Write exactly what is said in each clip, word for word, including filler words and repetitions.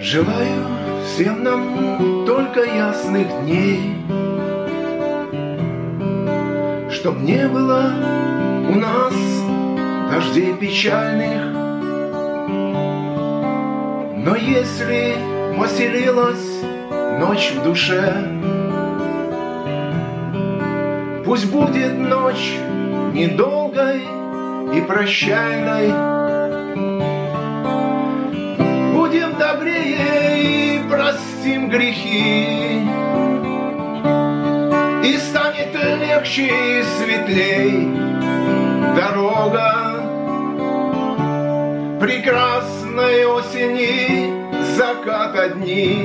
Желаю всем нам только ясных дней, чтоб не было у нас дождей печальных. Но если поселилась ночь в душе, пусть будет ночь недолгой и прощальной. Будем добрее и простим грехи, и станет легче и светлей дорога прекрасной осени, заката дни.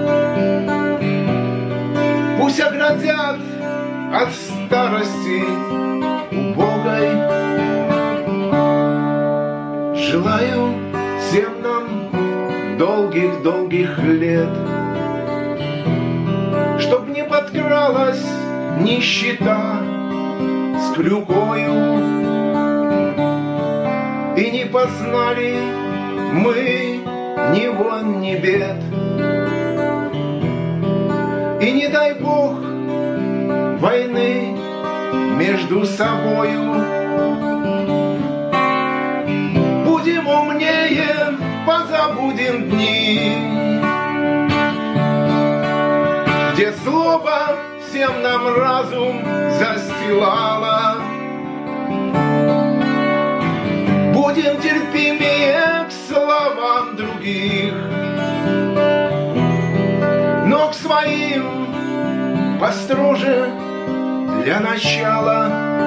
Пусть оградят от старости убогой. Желаю всем нам долгих-долгих лет, чтоб не подкралась нищета с клюкою, и не познали мы ни вон, ни бед. И не дай Бог войны между собою. Будем умнее, позабудем дни, где злоба всем нам разум застилала. Будем терпимее к словам других, но к своим построже для начала.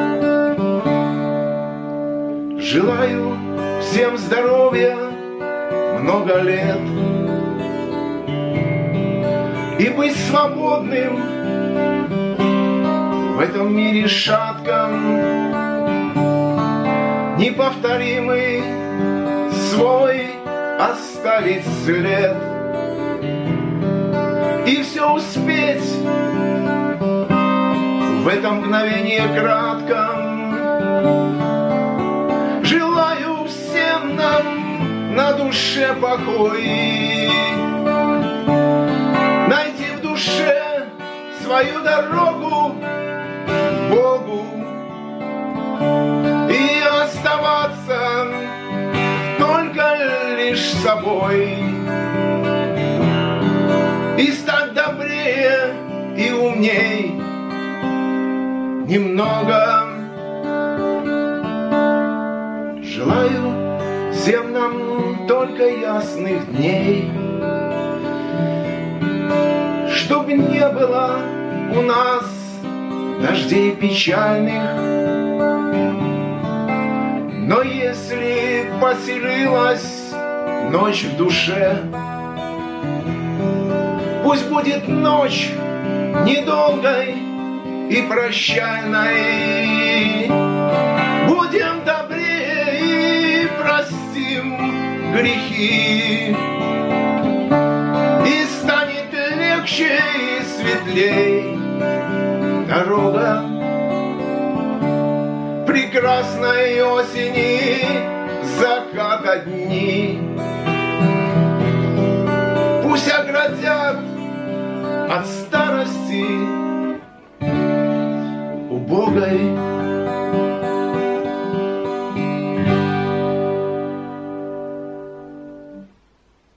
Желаю всем здоровья, много лет, и быть свободным в этом мире шатком. Неповторимый свой оставить след и все успеть в этом мгновении кратком. Желаю всем нам на душе покой, найти в душе свою дорогу к Богу и оставаться только лишь собой, и стать добрее и умней немного. Желаю всем нам только ясных дней, чтоб не было у нас дождей печальных. Но если поселилась ночь в душе, пусть будет ночь недолгой и прощальной. Будем добрее и простим грехи, и станет легче и светлей дорога прекрасной осени, заката дни. Пусть оградят от старости убогой.